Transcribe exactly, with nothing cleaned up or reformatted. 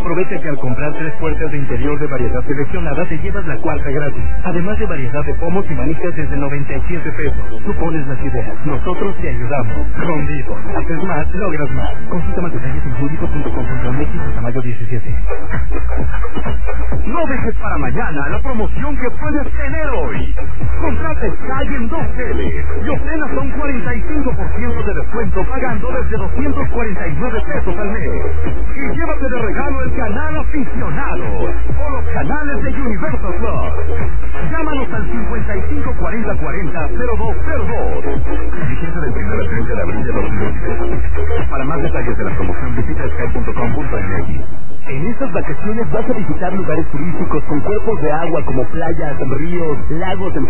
Aprovecha que al comprar tres puertas de interior de variedad seleccionada te llevas la cuarta gratis. Además de variedad de pomos y manijas desde noventa y siete pesos. Tú pones las ideas, nosotros te ayudamos. Home Depot. Haces más, logras más. Consulta más detalles en home depot punto com punto m x hasta mayo diecisiete. No dejes para mañana la promoción que puedes tener hoy. Contrata Sky en dos L y obtén hasta un cuarenta y cinco por ciento de descuento pagando desde doscientos cuarenta y nueve pesos al mes. Y llévate de regalo el canal aficionado o los canales de Universal Plus. Llámanos al cincuenta y cinco cuarenta cuarenta cero dos cero dos. Vigencia del primero al treinta de abril de dos mil veintitrés. Para más detalles de la promoción visita sky punto com punto m x. En estas vacaciones vas a visitar lugares turísticos con cuerpos de agua como playas, ríos, lagos,